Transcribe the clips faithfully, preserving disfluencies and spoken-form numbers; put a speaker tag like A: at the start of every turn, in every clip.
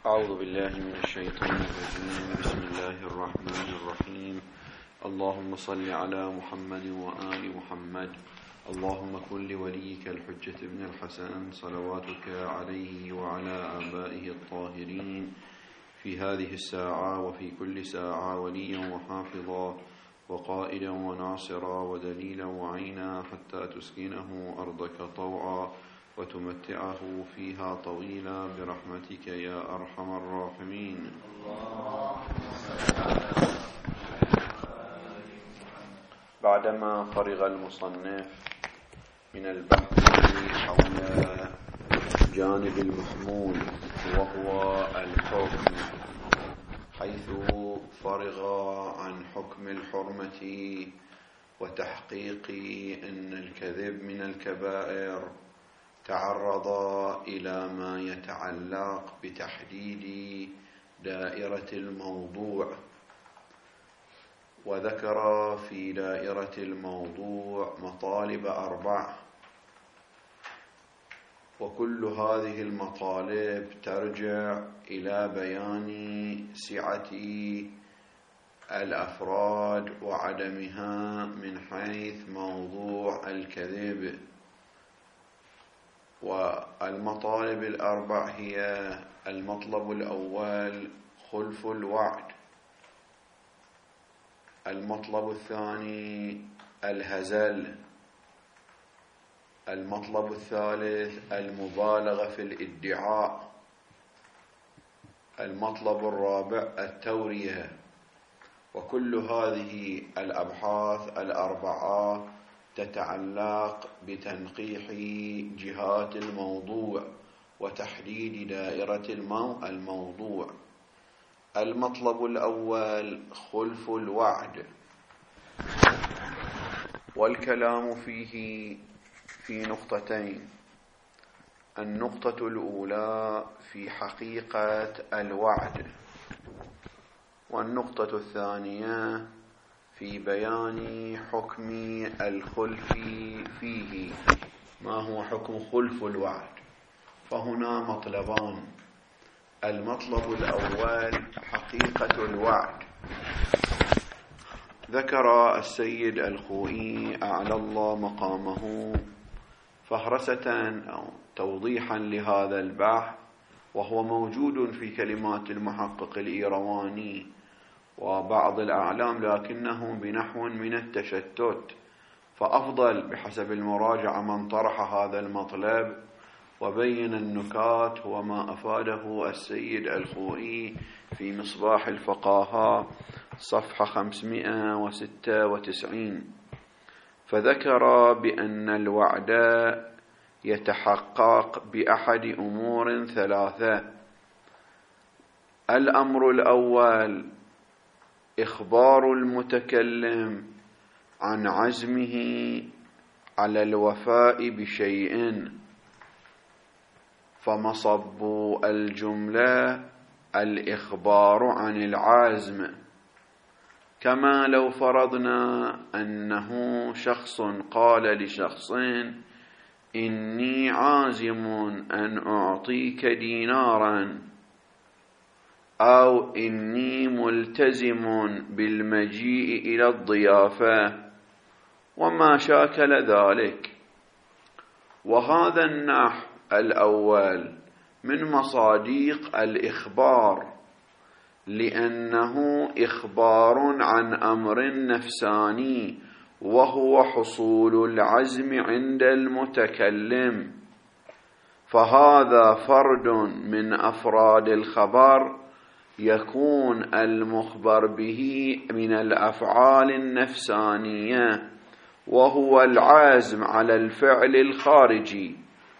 A: أعوذ بالله من الشيطان الرجيم. بسم الله الرحمن الرحيم. اللهم صل على محمد وآل محمد. اللهم كن لوليك الحجة ابن الحسن صلواتك عليه وعلى آبائه الطاهرين في هذه الساعة وفي كل ساعة وليا وحافظا وقائدا وناصرا ودليلا وعينا حتى تسكنه أرضك طوعا وتمتعه فيها طويلا برحمتك يا أرحم الراحمين. بعدما فرغ المصنف من البحث حول جانب المحمول وهو الحكم، حيث فرغ عن حكم الحرمة وتحقيق أن الكذب من الكبائر، تعرض إلى ما يتعلق بتحديد دائرة الموضوع، وذكر في دائرة الموضوع مطالب أربع، وكل هذه المطالب ترجع إلى بيان سعة الأفراد وعدمها من حيث موضوع الكذب. والمطالب الأربع هي: المطلب الأول خلف الوعد، المطلب الثاني الهزل، المطلب الثالث المبالغة في الادعاء، المطلب الرابع التورية. وكل هذه الأبحاث الأربعة تتعلق بتنقيح جهات الموضوع وتحديد دائرة الموضوع. المطلب الأول خلف الوعد، والكلام فيه في نقطتين: النقطة الأولى في حقيقة الوعد، والنقطة الثانية في بيان حكم الخلف فيه. ما هو حكم خلف الوعد؟ فهنا مطلبان: المطلب الأول حقيقة الوعد. ذكر السيد الخوئي أعلى الله مقامه فهرسة أو توضيحا لهذا البحث، وهو موجود في كلمات المحقق الإيرواني وبعض الأعلام، لكنه بنحو من التشتت، فأفضل بحسب المراجعة من طرح هذا المطلب وبين النكات وما أفاده السيد الخوئي في مصباح الفقاهة صفحة خمسمائة وستة وتسعين. فذكر بأن الوعد يتحقق بأحد أمور ثلاثة: الأمر الأول إخبار المتكلم عن عزمه على الوفاء بشيء، فمصب الجملة الإخبار عن العزم، كما لو فرضنا أنه شخص قال لشخص: إني عازم أن أعطيك دينارا، أو إني ملتزم بالمجيء إلى الضيافة، وما شاكل ذلك. وهذا النحو الأول من مصاديق الإخبار، لأنه إخبار عن أمر نفساني وهو حصول العزم عند المتكلم، فهذا فرد من أفراد الخبر يكون المخبر به من الأفعال النفسانية، وهو العزم على الفعل الخارجي.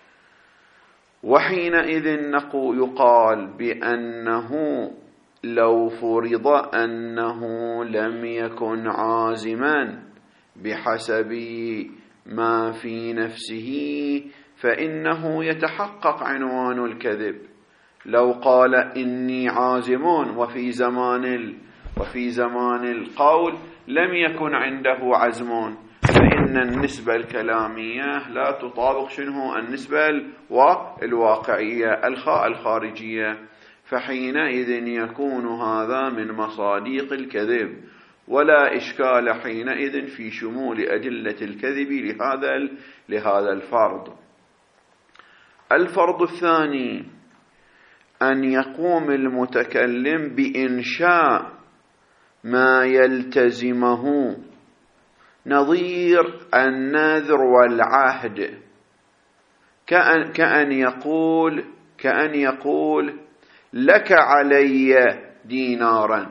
A: وحينئذ يقال بأنه لو فرض أنه لم يكن عازما بحسب ما في نفسه، فإنه يتحقق عنوان الكذب. لو قال إني عازم وفي زمان ال... وفي زمان القول لم يكن عنده عزم، فإن النسبة الكلامية لا تطابق شنو النسبة الواقعية الخارجية، فحينئذ يكون هذا من مصاديق الكذب، ولا إشكال حينئذ في شمول أدلة الكذب لهذا لهذا الفرض. الفرض الثاني أن يقوم المتكلم بإنشاء ما يلتزمه، نظير النذر والعهد، كأن, كأن يقول كأن يقول لك علي دينارا.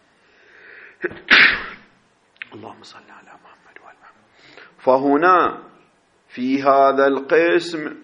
A: اللهم صل على محمد وعلى محمد. فهنا في هذا القسم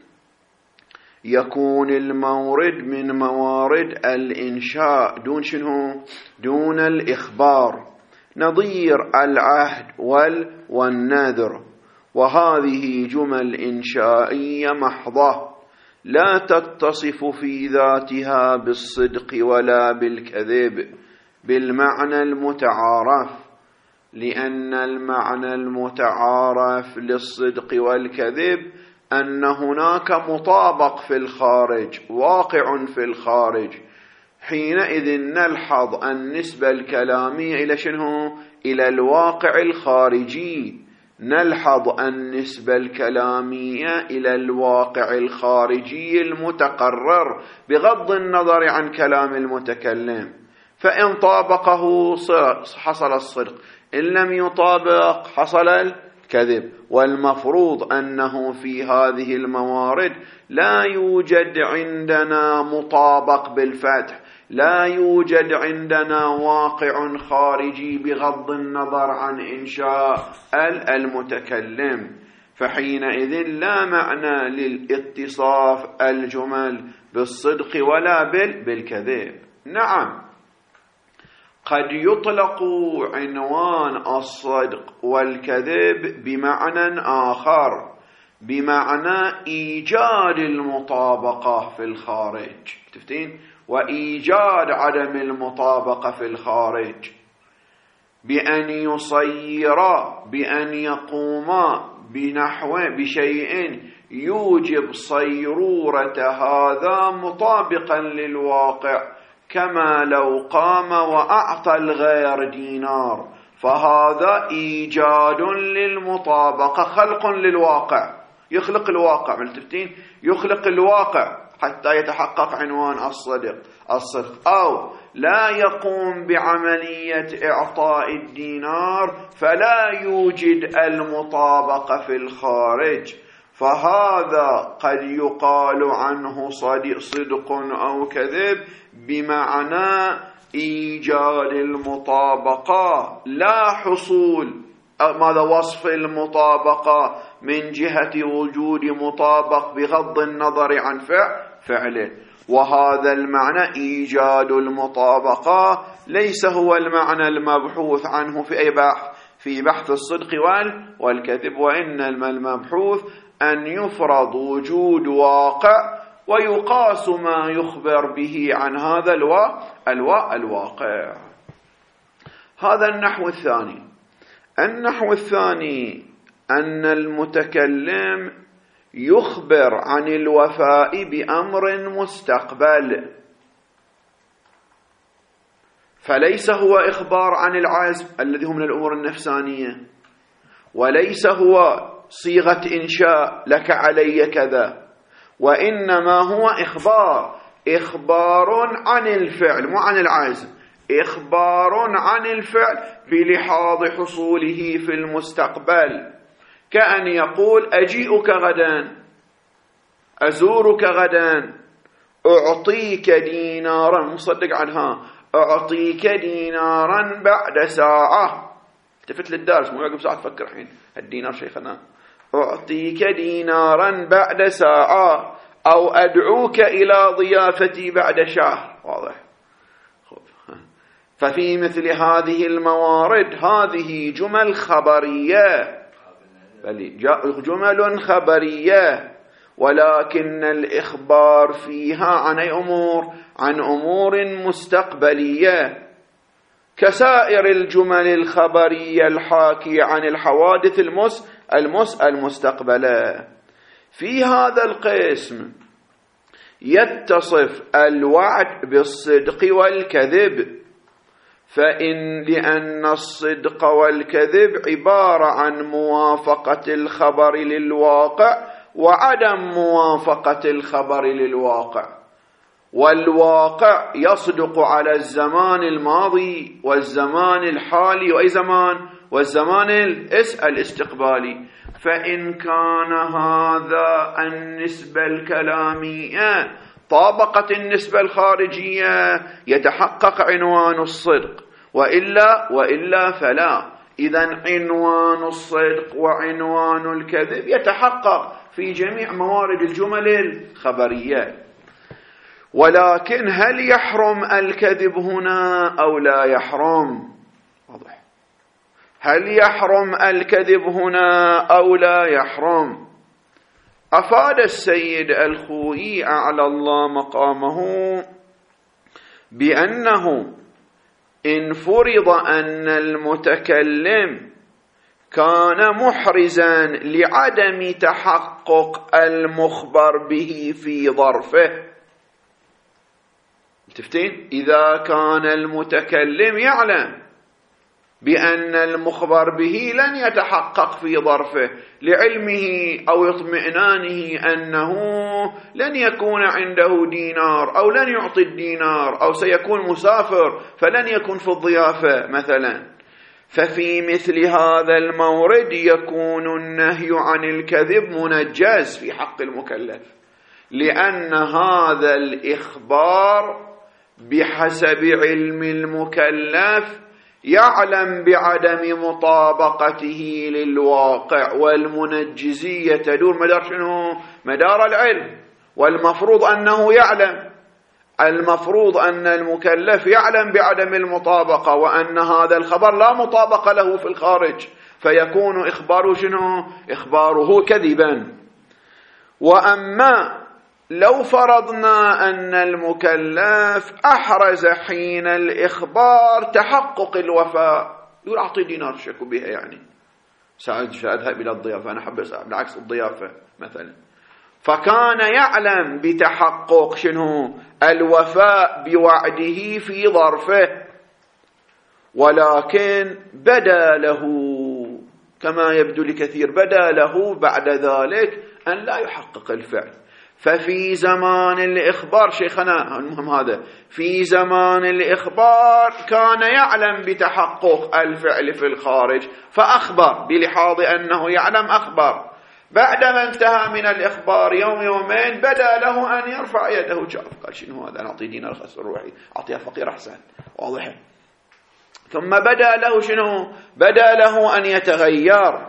A: يكون المورد من موارد الإنشاء دون شنو؟ دون الإخبار، نظير العهد والنذر، وهذه جمل إنشائية محضة لا تتصف في ذاتها بالصدق ولا بالكذب بالمعنى المتعارف، لأن المعنى المتعارف للصدق والكذب أن هناك مطابق في الخارج، واقع في الخارج. حينئذ نلحظ النسبة الكلامية إلى شنو؟ إلى الواقع الخارجي، نلحظ النسبة الكلامية إلى الواقع الخارجي المتقرر بغض النظر عن كلام المتكلم. فإن طابقه حصل الصدق، إن لم يطابق حصل الكذب. والمفروض أنه في هذه الموارد لا يوجد عندنا مطابق بالفتح، لا يوجد عندنا واقع خارجي بغض النظر عن إنشاء المتكلم. فحينئذ لا معنى للاتصاف الجمل بالصدق ولا بالكذب. نعم، قد يطلق عنوان الصدق والكذب بمعنى آخر، بمعنى إيجاد المطابقة في الخارج، تفتين؟ وإيجاد عدم المطابقة في الخارج، بأن يصيرا، بأن يقوما بنحو بشيء يوجب صيرورة هذا مطابقا للواقع، كما لو قام وأعطى الغير دينار، فهذا إيجاد للمطابقة، خلق للواقع، يخلق الواقع، ملتفتين؟ يخلق الواقع حتى يتحقق عنوان الصدق الصدق. أو لا يقوم بعملية إعطاء الدينار فلا يوجد المطابقة في الخارج، فهذا قد يقال عنه صدق أو كذب بمعنى إيجاد المطابقة، لا حصول ماذا وصف المطابقة من جهة وجود مطابق بغض النظر عن فعل فعله. وهذا المعنى إيجاد المطابقة ليس هو المعنى المبحوث عنه في أي بحث في بحث الصدق والكذب، وإنما المبحوث أن يفرض وجود واقع ويقاس ما يخبر به عن هذا الوا... الوا... الواقع. هذا النحو الثاني. النحو الثاني أن المتكلم يخبر عن الوفاء بأمر مستقبل، فليس هو إخبار عن العزم الذي هو من الأمور النفسانية، وليس هو صيغة إنشاء لك علي كذا، وإنما هو إخبار إخبار عن الفعل مو عن العزم، إخبار عن الفعل بلحاظ حصوله في المستقبل، كأن يقول أجيئك غدا، أزورك غدا، أعطيك دينارا، مصدق عنها، أعطيك دينارا بعد ساعة. التفت للدارس مو يعقب ساعة تفكر الحين الدينار شيخنا. أعطيك دينارا بعد ساعة، أو أدعوك إلى ضيافتي بعد شهر. واضح؟ ففي مثل هذه الموارد هذه جمل خبرية، بل جمل خبرية، ولكن الإخبار فيها عن أي أمور؟ عن أمور مستقبلية، كسائر الجمل الخبرية الحاكية عن الحوادث المس المس المستقبلة. في هذا القسم يتصف الوعد بالصدق والكذب، فإن لأن الصدق والكذب عبارة عن موافقة الخبر للواقع وعدم موافقة الخبر للواقع، والواقع يصدق على الزمان الماضي والزمان الحالي وأي زمان والزمان الاستقبالي. فإن كان هذا النسبة الكلامية طابقت النسبة الخارجية يتحقق عنوان الصدق، وإلا وإلا فلا. إذن عنوان الصدق وعنوان الكذب يتحقق في جميع موارد الجمل الخبرية. ولكن هل يحرم الكذب هنا أو لا يحرم؟ واضح. هل يحرم الكذب هنا أو لا يحرم؟ أفاد السيد الخوئي أعلى الله مقامه بأنه إن فرض أن المتكلم كان محرزا لعدم تحقق المخبر به في ظرفه، تفتين إذا كان المتكلم يعلم بأن المخبر به لن يتحقق في ظرفه لعلمه أو اطمئنانه أنه لن يكون عنده دينار أو لن يعطي الدينار أو سيكون مسافر فلن يكون في الضيافة مثلا، ففي مثل هذا المورد يكون النهي عن الكذب منجز في حق المكلف، لأن هذا الإخبار بحسب علم المكلف يعلم بعدم مطابقته للواقع، والمنجزية تدور مدار شنو؟ مدار العلم، والمفروض أنه يعلم، المفروض أن المكلف يعلم بعدم المطابقة وأن هذا الخبر لا مطابقة له في الخارج، فيكون إخباره شنو؟ إخباره كذبا. وأما لو فرضنا أن المكلف أحرز حين الإخبار تحقق الوفاء، يقول أعطي دينار شكو بها، يعني سأذهب سأذهب إلى الضيافة، أنا حب بالعكس الضيافة مثلا، فكان يعلم بتحقق شنو؟ الوفاء بوعده في ظرفه، ولكن بدا له كما يبدو لكثير بدا له بعد ذلك أن لا يحقق الفعل، ففي زمان الإخبار شيخنا المهم هذا في زمان الإخبار كان يعلم بتحقق الفعل في الخارج فأخبر بلحاظ أنه يعلم أخبر، بعدما انتهى من الإخبار يوم يومين بدا له أن يرفع يده، شاف قال شنو هذا، أنا أعطي دينار خسر روحي أعطيها فقير أحسن، واضح. ثم بدا له شنو؟ بدا له أن يتغير،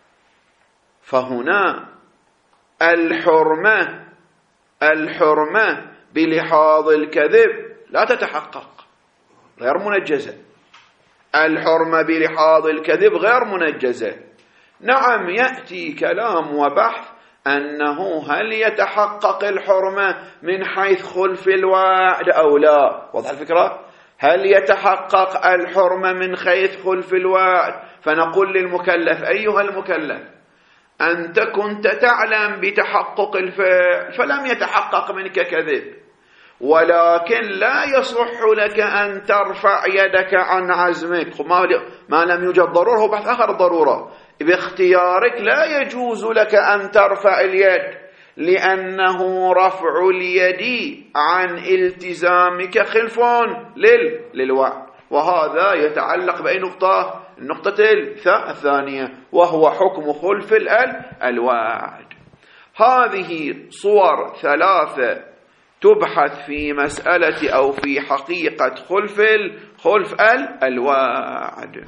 A: فهنا الحرمة الحرمة بلحاظ الكذب لا تتحقق، غير منجزة، الحرمة بلحاظ الكذب غير منجزة. نعم يأتي كلام وبحث أنه هل يتحقق الحرمة من حيث خلف الوعد أو لا، وضع الفكرة، هل يتحقق الحرمة من حيث خلف الوعد؟ فنقول للمكلف أيها المكلف أنت كنت تعلم بتحقق الفعل فلم يتحقق منك كذب، ولكن لا يصح لك أن ترفع يدك عن عزمك، ما لم يوجد ضرورة وبحث آخر ضرورة، باختيارك لا يجوز لك أن ترفع اليد، لأنه رفع اليد عن التزامك خلف لل... للوعد، وهذا يتعلق بأي نقطة؟ النقطة الثانية وهو حكم خلف الوعد. هذه صور ثلاثة تبحث في مسألة أو في حقيقة خلف خلف الوعد.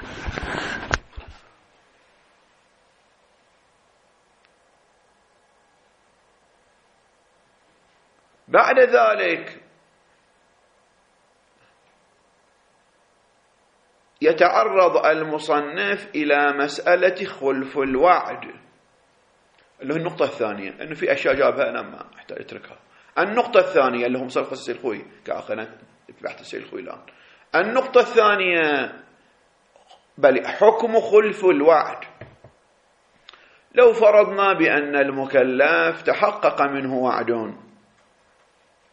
A: بعد ذلك يتعرض المصنف إلى مسألة خلف الوعد اللي هي النقطة الثانية، أنه في أشياء جابها أنا ما أحتاج أتركها. النقطة الثانية اللي هم صرف السيد الخوي كأخنا بحث السيد الخوي الآن. النقطة الثانية بل حكم خلف الوعد. لو فرضنا بأن المكلف تحقق منه وعد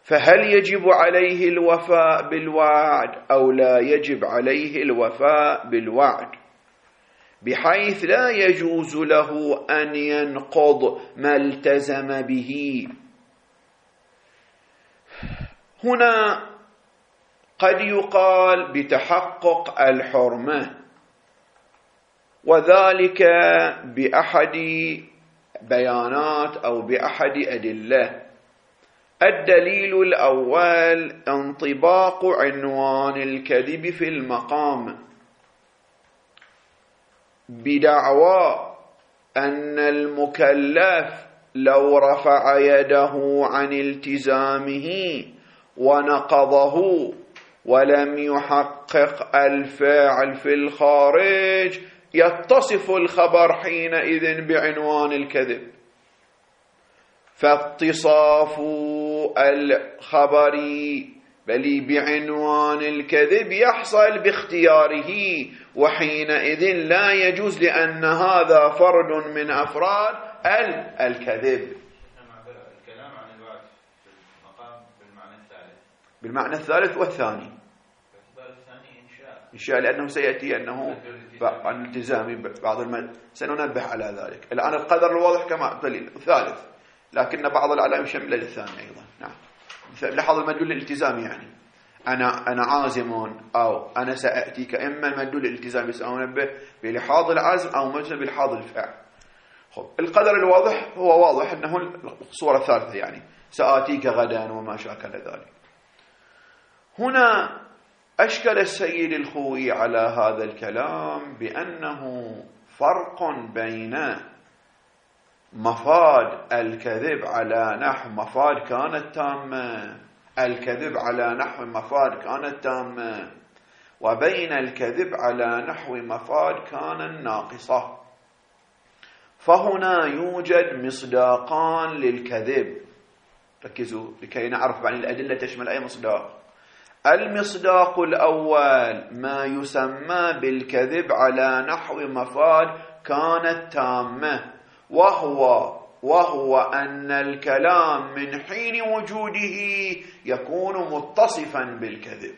B: فهل يجب عليه الوفاء بالوعد أو لا يجب عليه الوفاء بالوعد، بحيث لا يجوز له أن ينقض ما التزم به. هنا قد يقال بتحقق الحرمة، وذلك بأحد بيانات أو بأحد أدلة. الدليل الأول انطباق عنوان الكذب في المقام بدعوى أن المكلف لو رفع يده عن التزامه ونقضه ولم يحقق الفاعل في الخارج يتصف الخبر حينئذ بعنوان الكذب. فاتصاف الخبر بل بعنوان الكذب يحصل باختياره، وحينئذ لا يجوز لأن هذا فرد من أفراد الكذب.
C: الكلام عن الوعد في المقام بالمعنى الثالث
B: بالمعنى الثالث والثاني إن شاء، لأنه سيأتي أنه عن التزامي بعض الم... سننبه على ذلك. الآن القدر الواضح كما دليل الثالث، لكن بعض العلائم يشمل للثاني أيضا. نعم، لحظ المدلول الالتزامي، يعني أنا أنا عازم أو أنا سأأتيك، إما المدلول الالتزامي سأنبه بلحاظ العزم أو مثل بلحاظ الفعل. خب القدر الواضح هو واضح أنه الصورة الثالثة، يعني سآتيك غدا وما شاكل ذلك. هنا أشكل السيد الخوئي على هذا الكلام بأنه فرق بين مفاد الكذب على نحو مفاد كانت تامة، الكذب على نحو مفاد كانت تامة، وبين الكذب على نحو مفاد كان ناقصة. فهنا يوجد مصداقان للكذب، ركزوا لكي نعرف عن الأدلة تشمل أي مصداق. المصداق الأول ما يسمى بالكذب على نحو مفاد كانت تامة، وهو وهو أن الكلام من حين وجوده يكون متصفا بالكذب،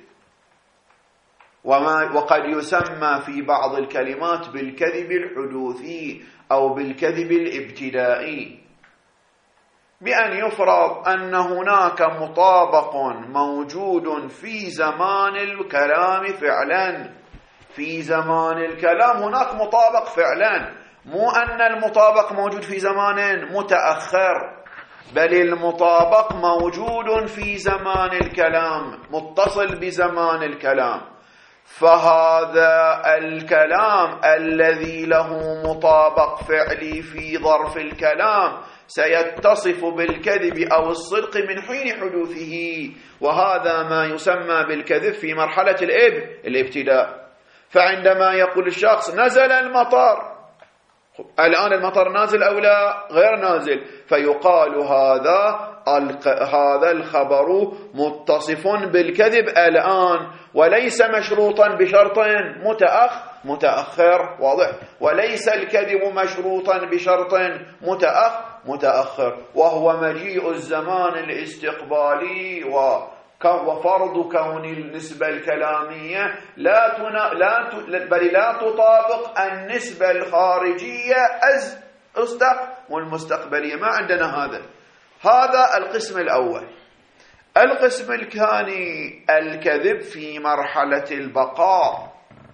B: وما وقد يسمى في بعض الكلمات بالكذب الحدوثي أو بالكذب الابتدائي، بأن يفرض أن هناك مطابق موجود في زمان الكلام فعلا. في زمان الكلام هناك مطابق فعلا، مو أن المطابق موجود في زمان متأخر، بل المطابق موجود في زمان الكلام، متصل بزمان الكلام. فهذا الكلام الذي له مطابق فعلي في ظرف الكلام سيتصف بالكذب أو الصدق من حين حدوثه، وهذا ما يسمى بالكذب في مرحلة الإب الابتداء. فعندما يقول الشخص نزل المطر، الآن المطر نازل أو لا؟ غير نازل، فيقال هذا هذا الخبر متصف بالكذب الآن، وليس مشروطا بشرط متأخ متأخر، واضح؟ وليس الكذب مشروطا بشرط متأخ متأخر، وهو مجيء الزمان الاستقبالي وفرض كون النسبة الكلامية لا تنا لا ت... بل لا تطابق النسبة الخارجية أز أصدق والمستقبلية. ما عندنا هذا. هذا القسم الأول. القسم الثاني الكذب في مرحلة البقاء،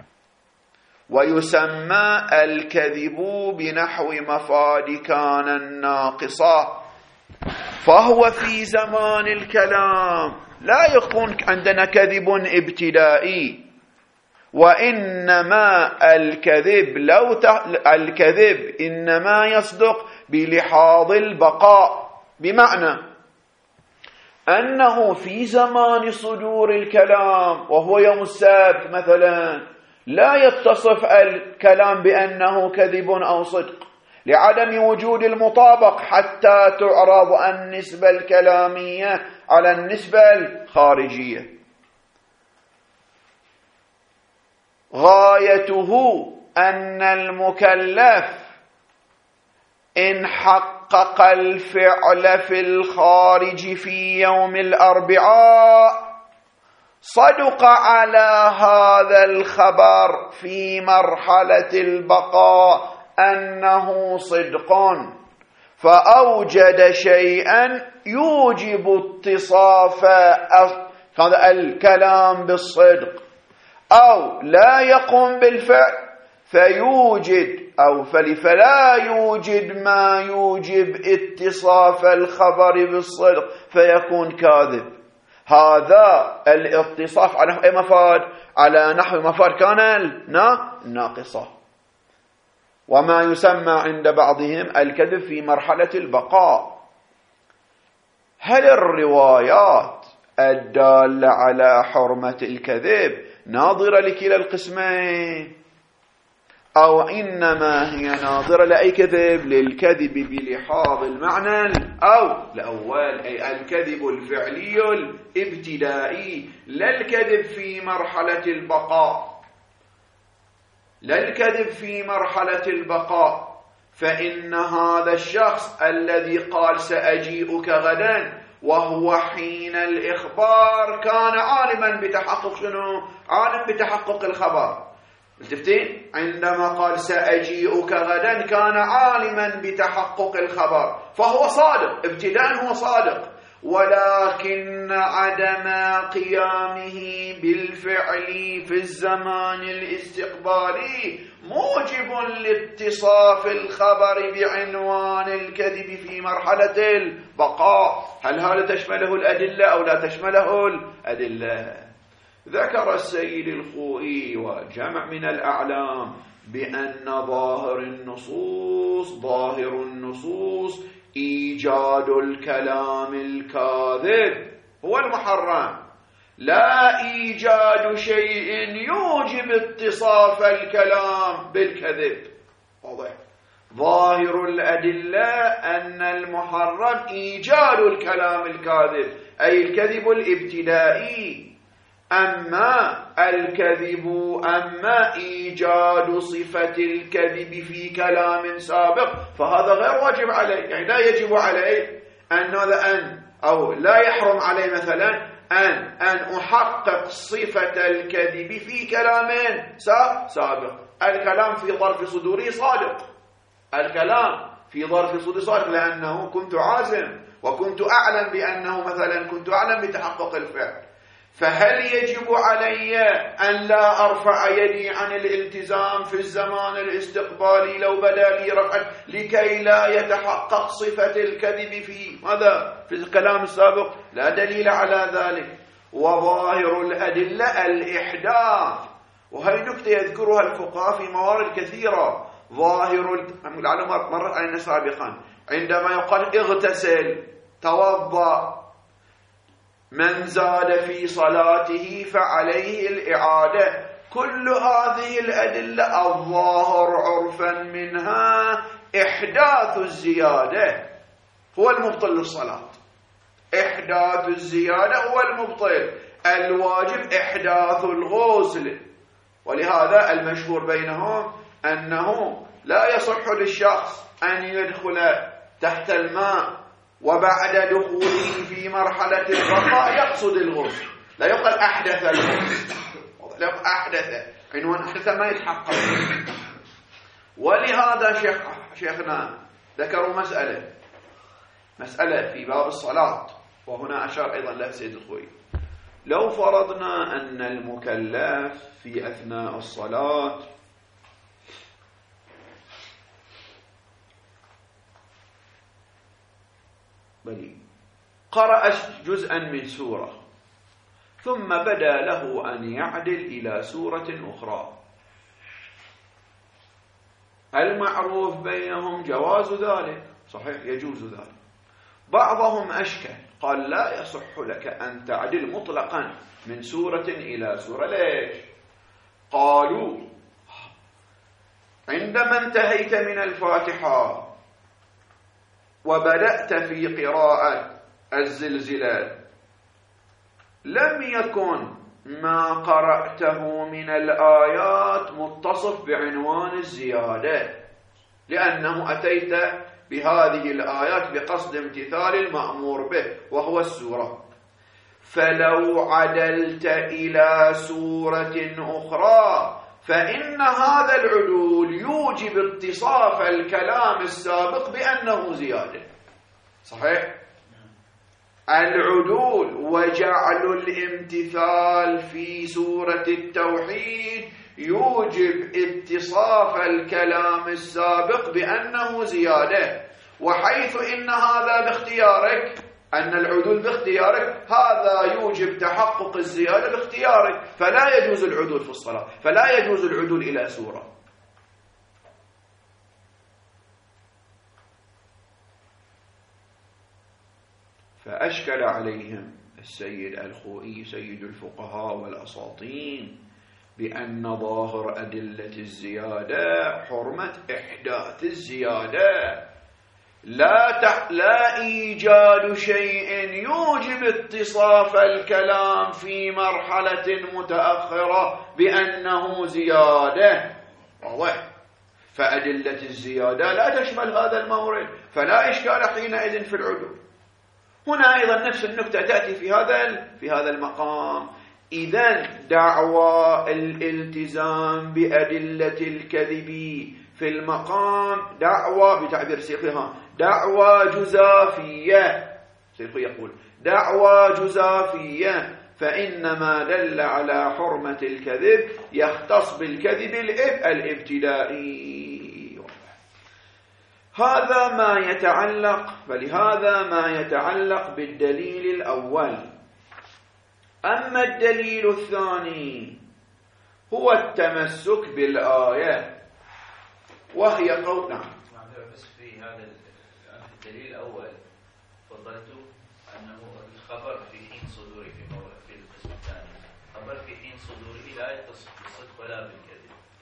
B: ويسمى الكذب بنحو مفاد كان الناقصة، فهو في زمان الكلام لا يكون عندنا كذب ابتدائي، وإنما الكذب لو ت... الكذب إنما يصدق بلحاظ البقاء، بمعنى أنه في زمان صدور الكلام وهو يوم السبت مثلا لا يتصف الكلام بأنه كذب أو صدق، لعدم وجود المطابق حتى تعرض النسبة الكلامية على النسبة الخارجية. غايته أن المكلف إن حقق حقق الفعل في الخارج في يوم الأربعاء صدق على هذا الخبر في مرحلة البقاء أنه صدق، فأوجد شيئا يوجب اتصاف هذا الكلام بالصدق، أو لا يقوم بالفعل فيوجد أو فلا يوجد ما يوجب اتصاف الخبر بالصدق فيكون كاذب. هذا الاتصاف على أي مفاد؟ على نحو مفاد كان الناقصة، وما يسمى عند بعضهم الكذب في مرحلة البقاء. هل الروايات الدالة على حرمة الكذب ناظرة لكلا القسمين، أو إنما هي ناظرة لأي كذب؟ للكذب بلحاظ المعنى أو الأول، أي الكذب الفعلي الابتدائي، لا الكذب في مرحلة البقاء، لا الكذب في مرحلة البقاء. فإن هذا الشخص الذي قال سأجيئك غدا وهو حين الإخبار كان عالما بتحقق شنو؟ عالم بتحقق الخبر. التفتين عندما قال سأجيئك غدا كان عالما بتحقق الخبر، فهو صادق ابتداء، هو صادق، ولكن عدم قيامه بالفعل في الزمان الاستقبالي موجب لاتصاف الخبر بعنوان الكذب في مرحلة البقاء. هل هذا تشمله الأدلة أو لا تشمله الأدلة؟ ذكر السيد الخوئي وجمع من الأعلام بأن ظاهر النصوص ظاهر النصوص إيجاد الكلام الكاذب هو المحرم، لا إيجاد شيء يوجب اتصاف الكلام بالكذب. واضح؟ ظاهر الأدلة أن المحرم إيجاد الكلام الكاذب، أي الكذب الابتدائي. أما الكذب أما إيجاد صفة الكذب في كلام سابق فهذا غير واجب عليه، يعني لا يجب عليه أن أن أو لا يحرم عليه مثلا أن أن أحقق صفة الكذب في كلام سابق. الكلام في ظرف صدوري صادق، الكلام في ظرف صدوري صادق، لأنه كنت عازم وكنت أعلم بأنه مثلا كنت أعلم بتحقق الفعل. فهل يجب علي أن لا أرفع يدي عن الالتزام في الزمان الاستقبالي لو بدا لي رفعا لكي لا يتحقق صفة الكذب في ماذا؟ في الكلام السابق؟ لا دليل على ذلك. وظاهر الأدلة الإحداث، وهي نكتة يذكرها الفقهاء في موارد كثيرة. ظاهر العلماء مرت علينا سابقا عندما يقال اغتسل توضأ، من زاد في صلاته فعليه الإعادة، كل هذه الأدلة الظاهر عرفا منها إحداث الزيادة هو المبطل للصلاة، إحداث الزيادة هو المبطل، الواجب إحداث الغسل. ولهذا المشهور بينهم أنه لا يصح للشخص أن يدخل تحت الماء وبعد دخوله في مرحلة البقاء يقصد الغسل، لا يقال أحدث الغسل، لا يقال أحدث، عنوان أحدث ما يتحقق. ولهذا شيخ شيخنا ذكروا مسألة مسألة في باب الصلاة، وهنا أشار أيضا له سيد الخوي. لو فرضنا أن المكلف في أثناء الصلاة بلي قرأ جزءا من سورة ثم بدا له أن يعدل إلى سورة أخرى، المعروف بينهم جواز ذلك، صحيح يجوز ذلك. بعضهم أشكل قال لا يصح لك أن تعدل مطلقا من سورة إلى سورة. ليش؟ قالوا عندما انتهيت من الفاتحة وبدأت في قراءة الزلزلة لم يكن ما قرأته من الآيات متصف بعنوان الزيادة، لأنه أتيت بهذه الآيات بقصد امتثال المأمور به وهو السورة. فلو عدلت إلى سورة أخرى فإن هذا العدول يوجب اتصاف الكلام السابق بأنه زيادة. صحيح؟ العدول وجعل الامتثال في سورة التوحيد يوجب اتصاف الكلام السابق بأنه زيادة، وحيث إن هذا باختيارك، أن العدول باختيارك، هذا يوجب تحقق الزيادة باختيارك، فلا يجوز العدول في الصلاة، فلا يجوز العدول إلى سورة. فأشكل عليهم السيد الخوئي سيد الفقهاء والأساطين بأن ظاهر أدلة الزيادة حرمة إحداث الزيادة، لا تح... لا إيجاد شيء يوجب اتصاف الكلام في مرحلة متأخرة بأنه زيادة. واضح؟ فأدلة الزيادة لا تشمل هذا المورد، فلا إشكال حينئذ في العدول. هنا أيضا نفس النكتة تأتي في هذا في هذا المقام. إذن دعوى الالتزام بأدلة الكذب في المقام دعوى بتعبير سيقها دعوى جزافية. سيقه يقول دعوى جزافية، فإنما دل على حرمة الكذب يختص بالكذب الابتدائي. هذا ما يتعلق فلهذا ما يتعلق بالدليل الأول. أما الدليل الثاني هو التمسك بالآية، وهي قول نعم.
C: بس في هذا الدليل الأول فضلت أنه الخبر في حين صدوره في موضع في القسم الثاني، خبر في حين صدوره لا يتصف بالصدق ولا بالكذب.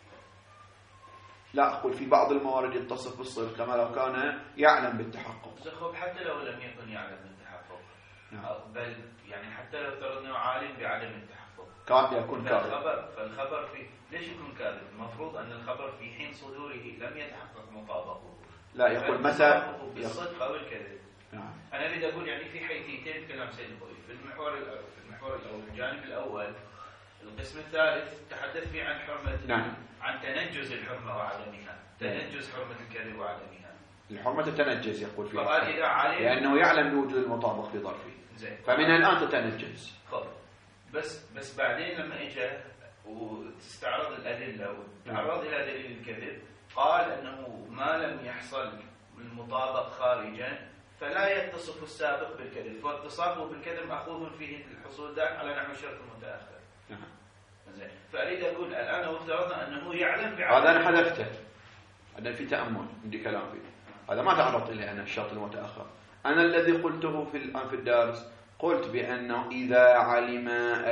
B: لا أقول في بعض الموارد يتصف بالصدق كما لو كان يعلم بالتحقق.
C: زخوب حتى لو لم يكن يعلم بالتحقق،
B: نعم.
C: بل يعني حتى لو افترضنا عالم بعدم التحقق
B: كان يكون كاذب.
C: فالخبر فالخبر في ليش يكون كاذب؟ المفروض أن الخبر في حين صدوره لم يتحقق مطابقه.
B: لا يقول متى
C: بالصدق أو الكذب.
B: نعم.
C: أنا أريد أقول يعني في حيثيتين كلام سيد الخوئي. في المحور في المحور الأول الجانب الأول القسم الثالث تحدث فيه عن حرمة
B: نعم.
C: عن تنجز الحرمة وعدمها، تنجز حرمة الكذب وعدمها.
B: الحرمة تتنجز يقول فيها
C: فقال إذا علم
B: لأنه يعلم بوجود المطابق في ظرفه، فمن الآن تتنجز.
C: خب بس بس بعدين لما إجا وتستعرض الأدلة وتعرض إلى دليل الكذب قال أنه ما لم يحصل المطابق خارجا فلا يتصف السابق بالكذب، واتصافه بالكذب مأخوذ فيه الحصول ذاك على نحو الشرط المتأخر. زين، فأريد أقول الآن لو افترضنا أنه يعلم بعدم
B: هذا أنا حذفته، هذا في تأمل عندي كلام فيه، هذا ما تعرضت إليه أنا الشرط المتأخر. أنا الذي قلته في الآن في الدرس قلت بأنه إذا علم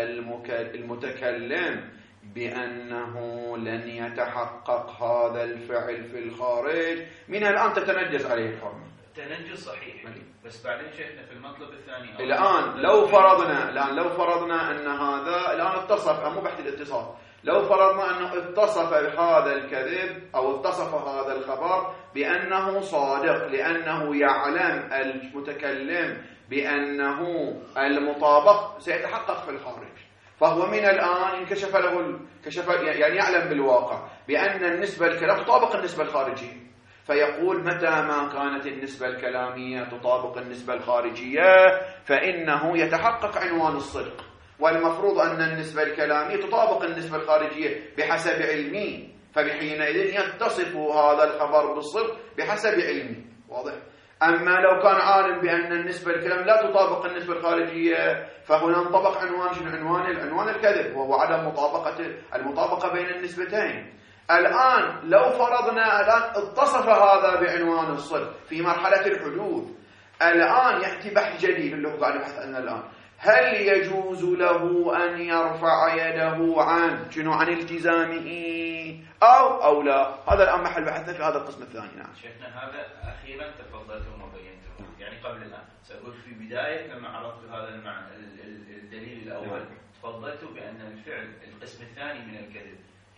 B: المتكلم بأنه لن يتحقق هذا الفعل في الخارج من الآن تتنجز عليه الحرمة.
C: تنجز صحيح ملي. بس بعدين شفنا في المطلب الثاني
B: الآن لو فرضنا الآن لو فرضنا أن هذا الآن اتصف، مو بحث الاتصاف، لو فرضنا أنه اتصف هذا الكذب أو اتصف هذا الخبر بأنه صادق لأنه يعلم المتكلم بأنه المطابق سيتحقق في الخارج، فهو من الآن انكشف له كشف يعني يعلم بالواقع بأن النسبة الكلام تطابق النسبة الخارجية، فيقول متى ما كانت النسبة الكلامية تطابق النسبة الخارجية فإنه يتحقق عنوان الصدق، والمفروض أن النسبة الكلامية تطابق النسبة الخارجية بحسب علمي، فبحينئذ يتصف هذا الخبر بالصدق بحسب علمي. واضح؟ أما لو كان عالم بأن النسبة الكلام لا تطابق النسبة الخارجية فهنا انطبق عنوان شنو؟ عنوان العنوان الكذب، وهو عدم مطابقة المطابقة بين النسبتين. الآن لو فرضنا الآن اتصف هذا بعنوان الصدق في مرحلة الحدوث، الآن يأتي بحث جديد اللي هو قاعد يبحث عنه الآن، هل يجوز له أن يرفع يده عن شنو؟ عن التزامه أو أو لا؟ هذا الآن محل بحثنا في هذا القسم الثاني. نعم.
C: شيخنا هذا أخيرا تفضلتم وبينتم، يعني قبل الآن سأقول في بداية لما عرضت هذا المعنى الدليل الأول تفضلت بأن الفعل القسم الثاني من الكذب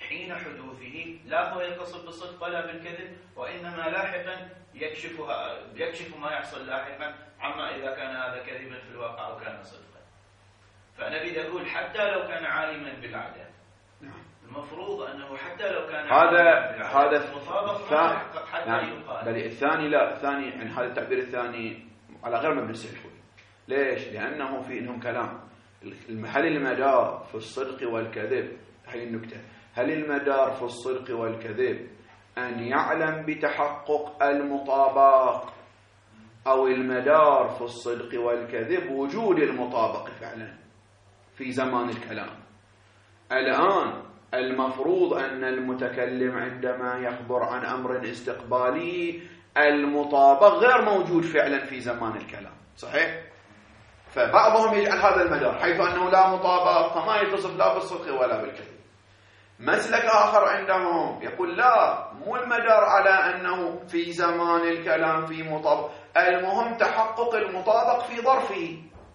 C: حين حدوثه لا هو يتصف بالصدق ولا بالكذب، وإنما لاحقا يكشفها يكشف ما يحصل لاحقا عما إذا كان هذا كذبا في الواقع أو كان صدقا. فأنا بدي أقول حتى لو كان عالما بالعدم، المفروض أنه حتى لو كان
B: هذا هذا
C: مطابق حتى
B: نعم.
C: يقال.
B: بل الثاني لا، الثاني يعني هذا التعبير الثاني على غير مبني السلفوي. ليش؟ لأنه في إنهم كلام. هل المدار في الصدق والكذب، هي النكتة، هل المدار في الصدق والكذب أن يعلم بتحقق المطابق، أو المدار في الصدق والكذب وجود المطابق فعلا في زمان الكلام؟ الآن المفروض أن المتكلم عندما يخبر عن أمر استقبالي المطابق غير موجود فعلا في زمان الكلام، صحيح؟ فبعضهم يجعل هذا المدار حيث أنه لا مطابق فما يتصف لا بالصدق ولا بالكذب. مسلك آخر عندهم يقول لا، مو المدار على أنه في زمان الكلام في مطابق، المهم تحقق المطابق في ظرفه،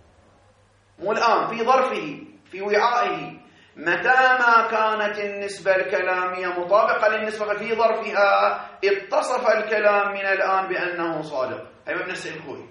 B: مو الآن، في ظرفه في وعائه. متى ما كانت النسبة الكلامية مطابقة للنسبة في ظرفها اتصف الكلام من الآن بأنه صادق. هي مبنى السلفوي.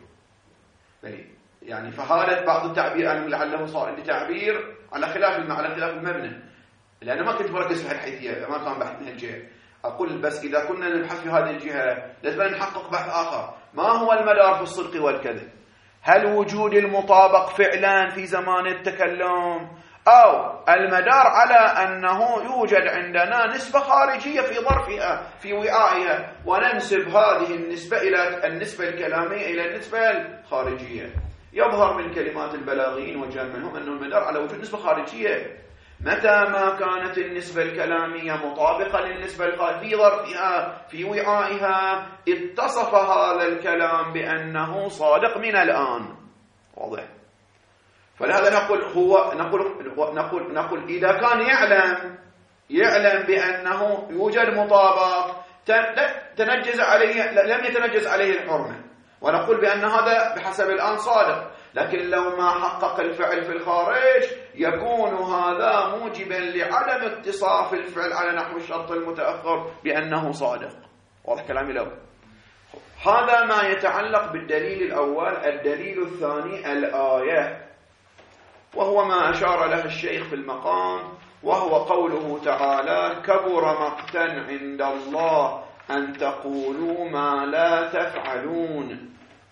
B: يعني فهذا بعض التعبير أنا لعله صار لتعبير على خلاف على خلاف المبنى، لأن ما كنت بركز في الحيثية، ما كان بحث من الجهة. أقول بس إذا كنا نبحث في هذه الجهة لازم نحقق بحث آخر. ما هو المدار في الصدق والكذب؟ هل وجود المطابق فعلا في زمان التكلم، أو المدار على أنه يوجد عندنا نسبة خارجية في ظرفها في وعائها وننسب هذه النسبة إلى النسبة الكلامية إلى النسبة الخارجية؟ يظهر من كلمات البلاغيين وجاء منهم أنه المدار على وجود نسبة خارجية. متى ما كانت النسبة الكلامية مطابقة للنسبة الخارجية في ظرفها في وعائها اتصف هذا الكلام بأنه صادق من الآن. واضح؟ فلهذا نقول هو نقول نقول نقول إذا كان يعلم يعلم بأنه يوجد مطابق تنجز عليه، لم يتنجز عليه الحرمة، ونقول بأن هذا بحسب الآن صادق. لكن لو ما حقق الفعل في الخارج يكون هذا موجبا لعدم اتصاف الفعل على نحو الشرط المتأخر بأنه صادق. واضح كلامي؟ لو هذا ما يتعلق بالدليل الأول. الدليل الثاني الآية، وهو ما أشار له الشيخ في المقام، وهو قوله تعالى: كبر مقتا عند الله أن تقولوا ما لا تفعلون.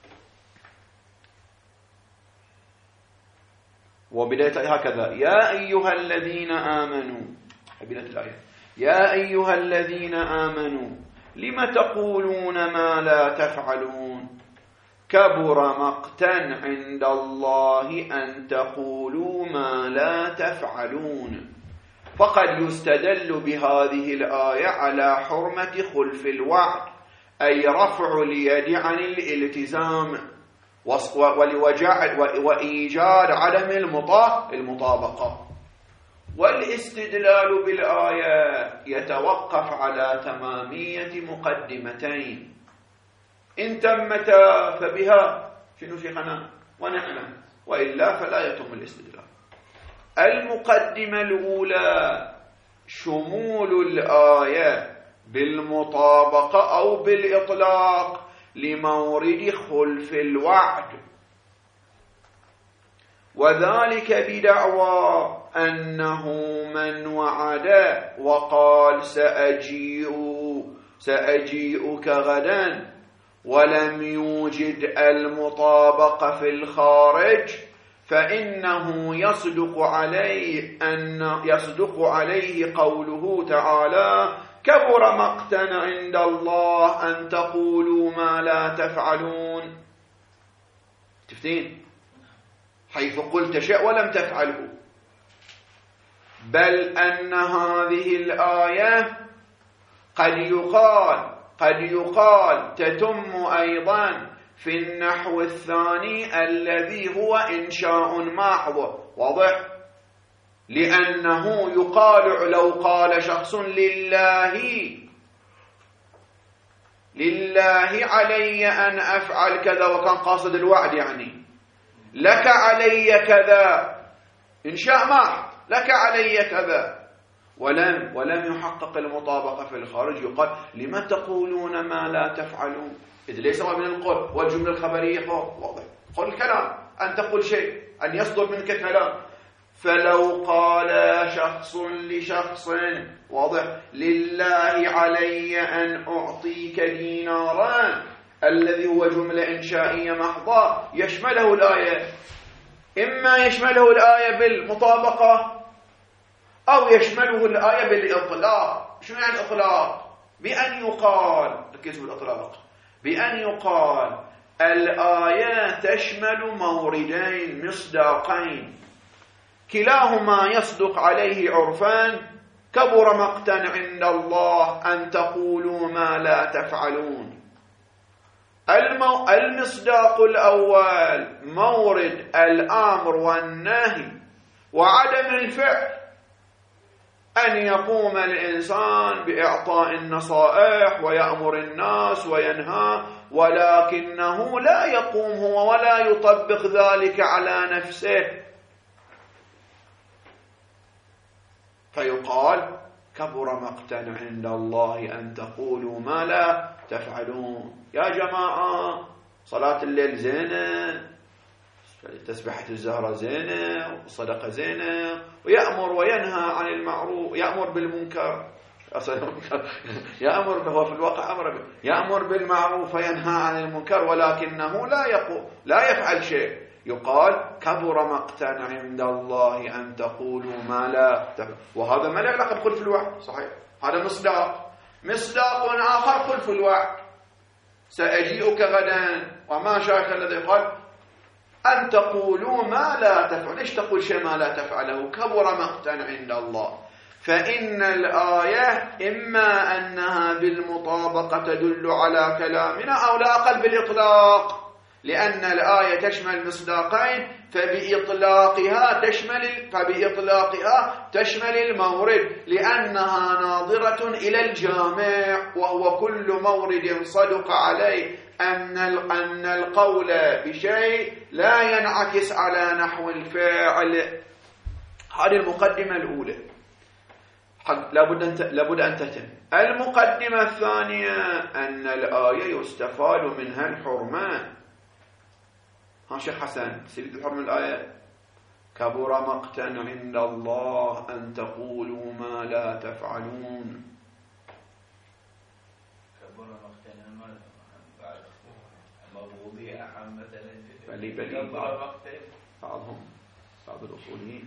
B: وبداية هكذا: يا أيها الذين آمنوا، بداية الآية: يا أيها الذين آمنوا لم تقولون ما لا تفعلون كبر مقتا عند الله أن تقولوا ما لا تفعلون. فقد يستدل بهذه الآية على حرمة خلف الوعد، أي رفع اليد عن الالتزام وإيجاد عدم المطابقة. والاستدلال بالآية يتوقف على تمامية مقدمتين، إن تمتا فبها شنو شيخنا ونعلم، وإلا فلا يتم الاستدلال. المقدمة الأولى شمول الآية بالمطابقة أو بالإطلاق لمورد خلف الوعد، وذلك بدعوى أنه من وعد وقال سأجيء سأجيئك غدا ولم يوجد المطابقة في الخارج فإنه يصدق عليه أن يصدق عليه قوله تعالى: كبر مقتا عند الله أن تقولوا ما لا تفعلون. تفتين حيث قلت شيء ولم تفعله، بل أن هذه الآية قد يقال قد يقال تتم أيضا في النحو الثاني الذي هو إنشاء محض. واضح؟ لأنه يقال لو قال شخص لله لله علي أن أفعل كذا، وكان قاصد الوعد، يعني لك علي كذا، إنشاء محض، لك علي كذا، ولم ولم يحقق المطابقة في الخارج يقال لما تقولون ما لا تفعلون، إذ ليس من القول والجملة الخبرية واضح. قل الكلام أن تقول شيء، أن يصدر منك كلام. فلو قال شخص لشخص واضح لله علي أن أعطيك دينارا، الذي هو جملة إنشائية محضة يشمله الآية، إما يشمله الآية بالمطابقة أو يشمله الآية بالإطلاق. شو يعني الإطلاق؟ بأن يقال، ركزوا بالإطلاق، بأن يقال الآية تشمل موردين مصداقين كلاهما يصدق عليه عرفان، كبر مقتا عند الله أن تقولوا ما لا تفعلون. المو... المصداق الأول مورد الأمر والنهي وعدم الفعل، أن يقوم الإنسان بإعطاء النصائح ويأمر الناس وينهى، ولكنه لا يقوم هو ولا يطبق ذلك على نفسه، فيقال كبر مقتا عند الله أن تقولوا ما لا تفعلون. يا جماعة صلاة الليل زينة، تسبحة الزهرة زينة، صدقة زينة، ويأمر وينهى عن المعروف، يأمر بالمنكر، يأمر هو في الواقع أمر يأمر بالمعروف وينهى عن المنكر، ولكنه لا يقول لا يفعل شيء، يقال كبر مقتا عند الله أن تقولوا ما لا تفعلون. وهذا ما له علاقة بخلف الوعد، صحيح، هذا مصداق. مصداق آخر خلف الوعد، سأجيئك غدا وما شاك الذي قال أن تقولوا ما لا تفعل. ليش تقول شيء ما لا تفعله؟ كبر مقتا عند الله. فإن الآية إما أنها بالمطابقة تدل على كلامنا أو لا أقل بالإطلاق، لأن الآية تشمل مصداقين، فبإطلاقها تشمل فبإطلاقها تشمل المورد، لأنها ناظرة إلى الجامع، وهو كل مورد صدق عليه أن أن القول بشيء لا ينعكس على نحو الفعل. هذه المقدمة الأولى، لابد أن لابد أن تتم. المقدمة الثانية أن الآية يستفاد منها الحرمان. ها شيخ حسن، سيد الحرم الآية كبر مقتا عند الله أن تقولوا ما لا تفعلون.
C: كبر مقتا ما بعد مبغوضي أحم مثلا
B: بلي بلي
C: كبر مقتا
B: بعضهم بعض الأصوليين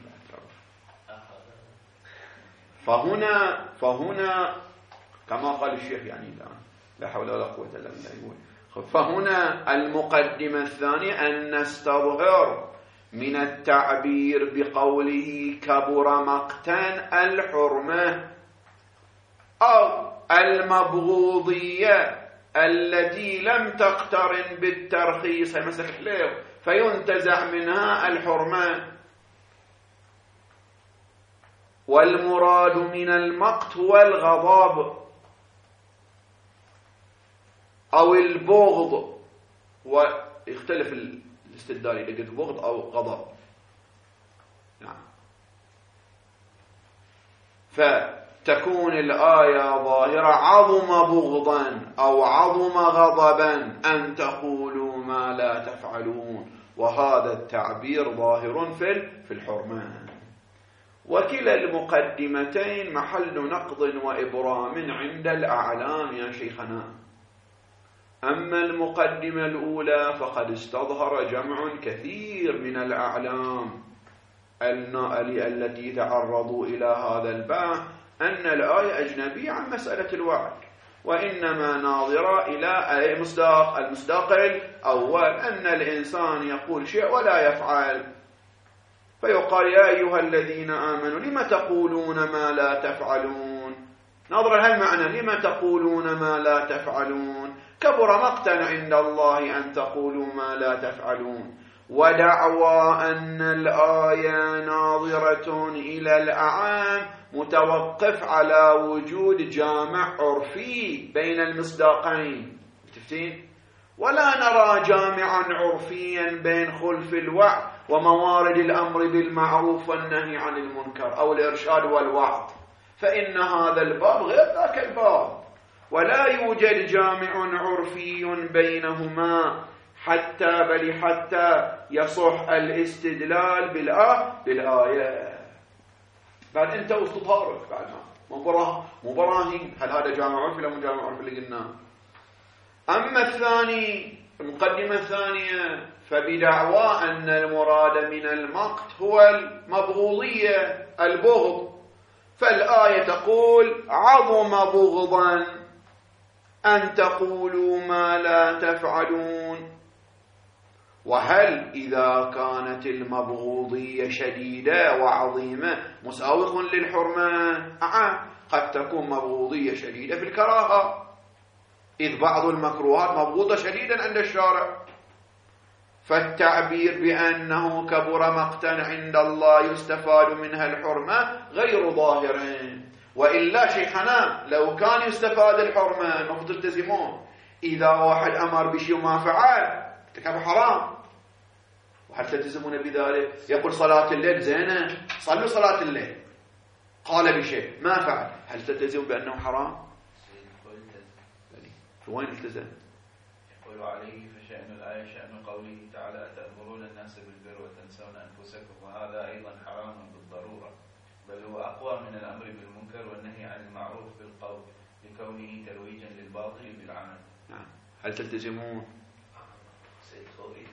B: فهنا فهنا كما قال الشيخ يعني الآن لا حول ولا قوة إلا بالله، يقول فهنا المقدمة الثانية أن نستظهر من التعبير بقوله كبر مقتا الحرمة أو المبغوضية التي لم تقترن بالترخيص مسك له فينتزع منها الحرمة. والمراد من المقت هو الغضب أو البغض، ويختلف الاستدلال إذا قلت بغض أو غضب. نعم. فتكون الآية ظاهرة عظم بغضا أو عظم غضبا أن تقولوا ما لا تفعلون، وهذا التعبير ظاهر في في الحرمان. وكلا المقدمتين محل نقض وإبرام عند الأعلام يا شيخنا. أما المقدمة الأولى فقد استظهر جمع كثير من الأعلام التي تعرضوا إلى هذا البحث أن الآية أجنبية عن مسألة الوعد، وإنما ناظرة إلى مصداق المصداق الأول، أن الإنسان يقول شيء ولا يفعل، فيقال يا أيها الذين آمنوا لما تقولون ما لا تفعلون. نظرا هالمعنى لما تقولون ما لا تفعلون، كبر مقتا عند الله أن تقولوا ما لا تفعلون. ودعوى أن الآية ناظرة إلى الأعام متوقف على وجود جامع عرفي بين المصداقين، متفقين؟ ولا نرى جامعا عرفيا بين خلف الوعد وموارد الأمر بالمعروف والنهي عن المنكر أو الإرشاد والوعظ. فإن هذا الباب غير ذاك الباب، ولا يوجد جامع عرفي بينهما حتى بل حتى يصح الاستدلال بالآية. بعد أنت واستطارك بعد ما مبراهين هل هذا جامع عرفي ولا مو جامع عرفي اللي قلناه. أما الثاني المقدمة الثانية فبدعوى أن المراد من المقت هو المبغوضية البغض، فالآية تقول عظم بغضا أن تقولوا ما لا تفعلون. وهل إذا كانت المبغوضية شديدة وعظيمة مساوق للحرمة؟ آه قد تكون مبغوضية شديدة في الكراهة، إذ بعض المكروهات مبغوضة شديدا عند الشارع، فالتعبير بأنه كبر مقتا عند الله يستفاد منها الحرمة غير ظاهر. وإلا شيخنا لو كان يستفاد الحرمة المفروض تلتزمون، إذا واحد أمر بشيء وما فعل ارتكب حرام، وهل تلتزمون بذلك؟ يقول صلاة الليل زينة، صلوا صلاة الليل، قال بشيء ما فعل، هل تلتزمون بأنه حرام؟ وين التزم؟
C: يقول عليه فشأن الآية شأن قوله تعالى أتأمرون الناس بالبر وتنسون أنفسكم، وهذا أيضا حرام بالضرورة، بل هو أقوى من الأمر بالمنكر والنهي عن المعروف بالقول لكونه ترويجا للباطل بالعمل.
B: نعم. هل تلتزمون؟
C: سيد خوي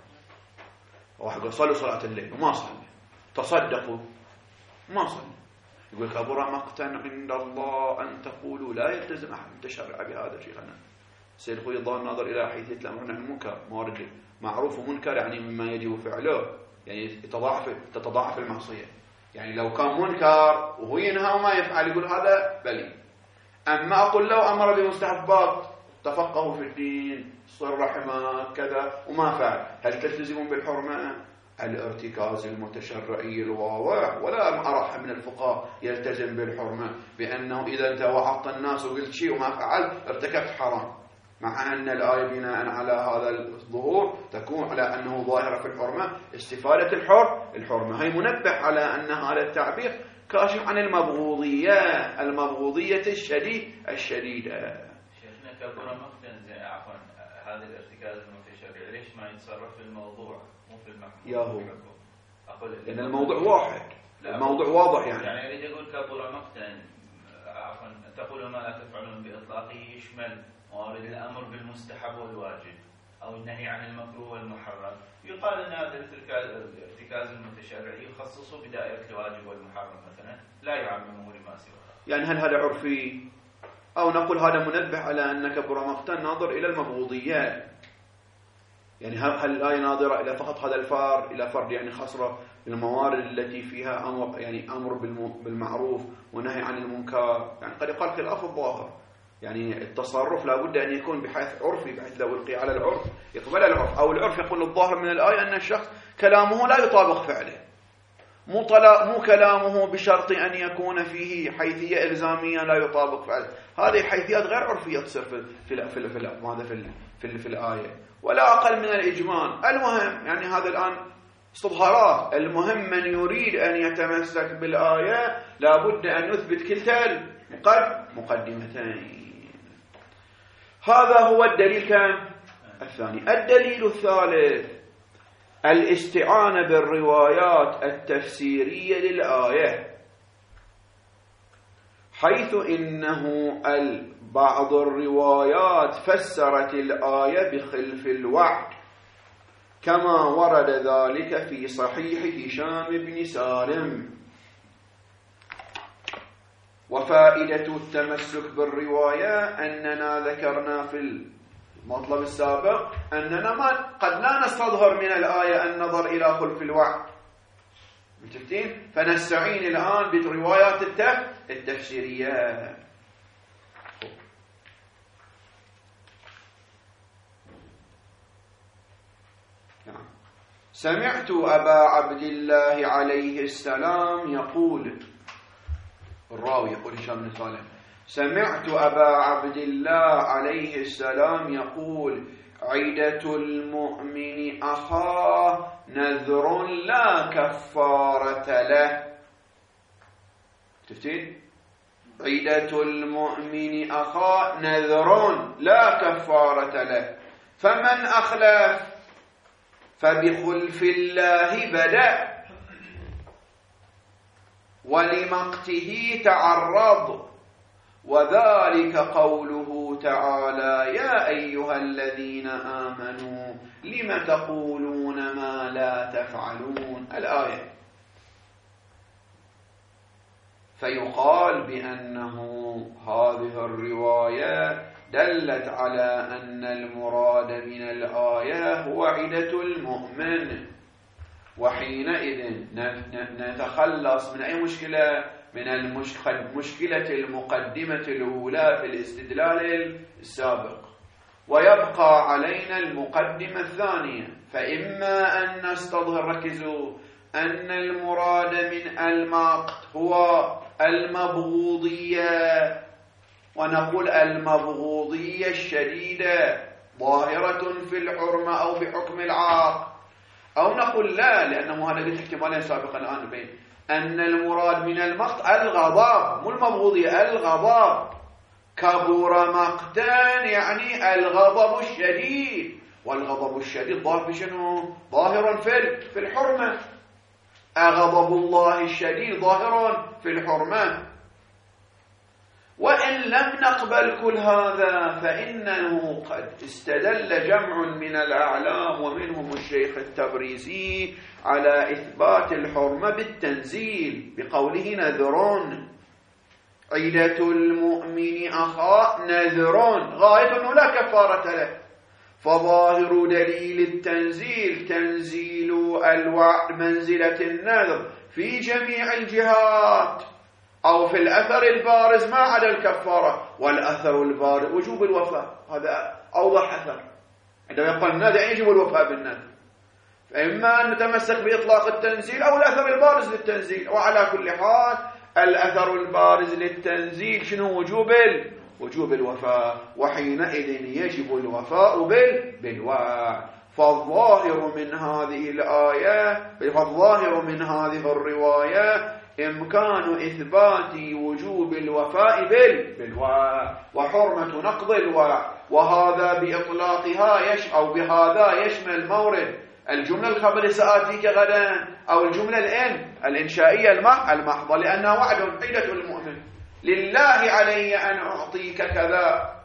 B: واحد يقول صلوا صلاة الليل وما صلي، تصدقوا ما صلي، يقول كبر مقتا عند الله أن تقولوا، لا يلتزم أحد متشرع بهذا شيخنا. سيد خوي الظاهر ناظر إلى حيثية الأمر عن المنكر، موارد معروف ومنكر يعني مما يجب فعله، يعني يتضاعف تتضاعف المعصية. يعني لو كان منكر وهو ينهى وما يفعل يقول هذا بلي. أما أقول لو أمر بمستحبات تفقهوا في الدين صل رحمه كذا وما فعل، هل تلتزمون بالحرمة؟ الارتكاز المتشرعي الواضح، ولا أرح من الفقهاء يلتزم بالحرمة بأنه إذا أنت وعظت الناس وقلت شيء وما فعل ارتكبت حرام، مع أن الآية بناء على هذا الظهور تكون على أنه ظاهرة في الحرمة استفادة الحر الحرمة. هي منبه على أن هذا التعبير كاشف عن المبغوضية المبغوضية الشديد الشديدة.
C: شيخنا كبر مقتا عفوا هذا الارتكاز المتشرع ليش ما يتصرف في الموضوع مو في المحكوم؟
B: يا هو
C: أقول
B: لأن الموضوع واحد، الموضوع واضح يعني.
C: يعني أريد أقول كبر مقتا عفوا تقول ما لا تفعلون بإطلاقه يشمل موارد الأمر بالمستحب والواجب أو النهي عن المكروه والمحرم. يقال أن هذا الارتكاز المتشرعي يخصصه بدائرة الواجب والمحرم مثلا، لا يعممه لما سواه.
B: يعني هل هذا عرفي أو نقول هذا منبه على أن كبر مقتا ناظر إلى المبغوضيات؟ يعني هل الآية ناظرة إلى فقط هذا الفار إلى فرد يعني خصرة الموارد التي فيها أمر يعني أمر بالمعروف ونهي عن المنكر؟ يعني قد يقال خلاف الظاهر، يعني التصرف لا بد أن يكون بحيث عرفي، بحيث لو ألقي على العرف يقبل العرف، أو العرف يقول الظاهر من الآية أن الشخص كلامه لا يطابق فعله، مو طلا مو كلامه بشرط أن يكون فيه حيثية إلزامية لا يطابق فعله. هذه حيثيات غير عرفية تصير في في في في هذا في في, في الآية، ولا أقل من الإجمال. المهم يعني هذا الآن استظهارات، المهم من يريد أن يتمسك بالآية لا بد أن يثبت كلتا المقدمتين. هذا هو الدليل كم؟ الثاني. الدليل الثالث الاستعانة بالروايات التفسيرية للآية، حيث إنه بعض الروايات فسرت الآية بخلف الوعد، كما ورد ذلك في صحيح هشام بن سالم. وفائدة التمسك بالرواية أننا ذكرنا في المطلب السابق أننا ما قد لا نستظهر من الآية النظر إلى خلف الوعد، متفقين؟ فنستعين الآن بالروايات التفسيرية. نعم. سمعت أبا عبد الله عليه السلام يقول، الراوي يقول هشام بن سالم، سمعت أبا عبد الله عليه السلام يقول عيدة المؤمن أخاه نذر لا كفارة له. تفتين؟ عدة المؤمن أخا نذر لا كفارة له، فمن أخلف فبخلف الله بدأ ولمقته تعرض، وذلك قوله تعالى: يا أيها الذين آمنوا لم تقولون ما لا تفعلون، الآية. فيقال بأنه هذه الرواية دلت على أن المراد من الآية هو عدة المؤمن، وحينئذ نتخلص من أي مشكلة؟ من المشكلة المقدمة الأولى في الاستدلال السابق، ويبقى علينا المقدمة الثانية. فإما أن نستظهر، ركزوا، أن المراد من المقت هو المبغوضية، ونقول المبغوضية الشديدة ظاهرة في الحرمة أو بحكم العاق، أو نقول لا، لأنه هذا قلت احتمالين سابقا الآن بين أن المراد من المقت الغضب، مو المبغوضية، الغضب. كبر مقتا يعني الغضب الشديد، والغضب الشديد ظاهر في شنو؟ ظاهر في الحرمة. أغضب الله الشديد ظاهر في الحرمة. وإن لم نقبل كل هذا فإنه قد استدل جمع من الأعلام ومنهم الشيخ التبريزي على إثبات الحرمة بالتنزيل بقوله: نذرون عدة المؤمن أخا نذرون، غاية أنه لا كفارة له. فظاهر دليل التنزيل تنزيل الوعد منزلة النذر في جميع الجهات، أو في الأثر البارز ما عدا الكفارة، والأثر البارز وجوب الوفاء، هذا أوضح أثر. عندما يقول النذر يجب الوفاء بالنذر، فإما أن نتمسك بإطلاق التنزيل أو الأثر البارز للتنزيل. وعلى كل حال الأثر البارز للتنزيل شنو؟ وجوب وجوب الوفاء، وحينئذ يجب الوفاء بالوعد. فالظاهر من هذه الآية، فالظاهر من هذه الرواية إمكان إثبات وجوب الوفاء بالوعد وحرمة نقض الوعد، وهذا بإطلاقها يش أو بهذا يشمل مورد الجملة الخبرية سآتيك غدا، أو الجملة الإن الإنشائية المحضة، لأنها وعد عدة المؤمن: لله علي أن أعطيك كذا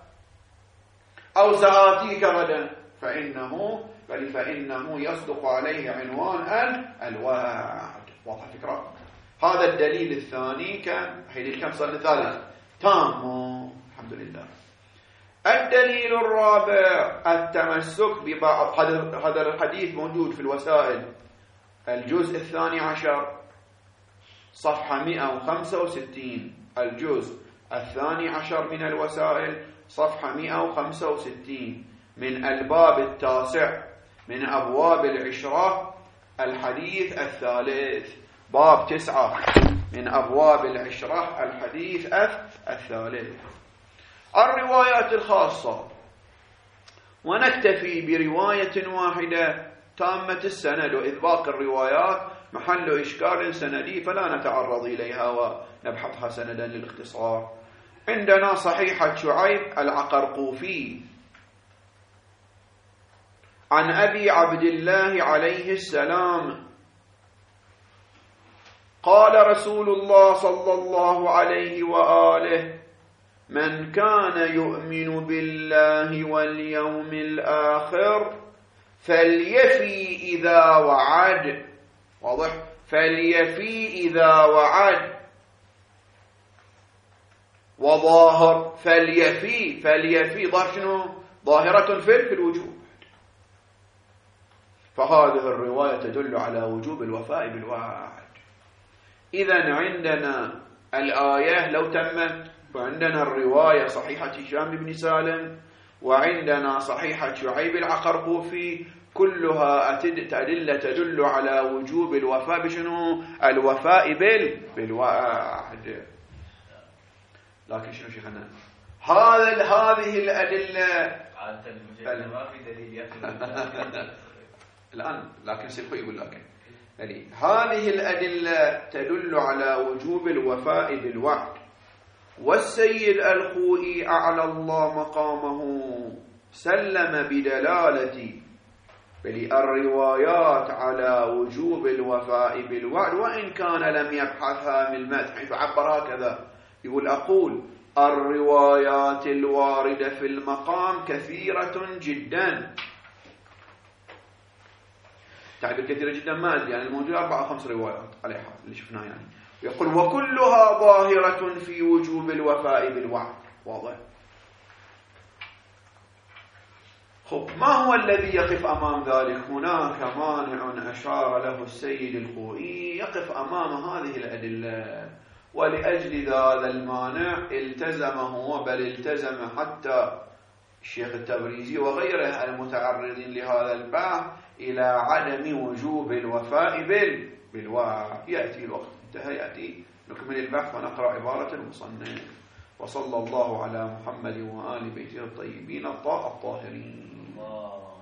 B: أو سآتيك غدا، فإنه بل فإنه يصدق عليه عنوان الوعد. واضح الفكرة؟ هذا الدليل الثاني كان حين كم صار الثالث تام، الحمد لله. الدليل الرابع التمسك ببعض، هذا الحديث موجود في الوسائل الجزء الثاني عشر صفحة مئة وخمسة وستين، الجزء الثاني عشر من الوسائل صفحة مئة وخمسة وستين، من الباب التاسع من أبواب العشرة، الحديث الثالث، باب تسعة من أبواب العشرة، الحديث الثالث. الروايات الخاصة، ونكتفي برواية واحدة تامة السند، وإذ باقي الروايات محل إشكال سندي فلا نتعرض إليها ونبحثها سندا للاختصار. عندنا صحيحة شعيب العقرقوفي عن أبي عبد الله عليه السلام قال رسول الله صلى الله عليه وآله: من كان يؤمن بالله واليوم الآخر فليفي إذا وعد. واضح؟ فليفي إذا وعد. وظاهر فليفي، فليفي ظاهر شنو؟ ظاهرة في الوجوب. فهذه الرواية تدل على وجوب الوفاء بالوعد. إذن عندنا الآية لو تمت، وعندنا الرواية صحيحة هشام بن سالم، وعندنا صحيحة شعيب العقرقوفي، كلها أدلة تدل على وجوب الوفاء بشنو؟ الوفاء بالوعد. لكن شنو شيخنا؟ هذا هذه الأدلة
C: عادة المجلد ما في دليل
B: الآن، لكن سيبقى يقول لكن يعني هذه الأدلة تدل على وجوب الوفاء بالوعد، والسيد الخوئي أعلى الله مقامه سلم بدلالة بل الروايات على وجوب الوفاء بالوعد، وإن كان لم يبحثها من المدح، حيث عبر هكذا يقول: أقول الروايات الواردة في المقام كثيرة جدا. تعبير كثيرة جدا ما أدري، يعني الموجود أربع أو خمس روايات عليها اللي شفناها يعني. يقول: وكلها ظاهرة في وجوب الوفاء بالوعد. واضح. خب، ما هو الذي يقف أمام ذلك؟ هناك مانع أشار له السيد الخوئي يقف أمام هذه الأدلة، ولأجل هذا المانع التزمه، بل التزم حتى الشيخ التبريزي وغيره المتعرضين لهذا البحث إلى عدم وجوب الوفاء بالوعد. يأتي الوقت انتهى، يأتي نكمل البحث ونقرأ عبارة المصنف. وصلى الله على محمد وآل بيته الطيبين الطاهرين.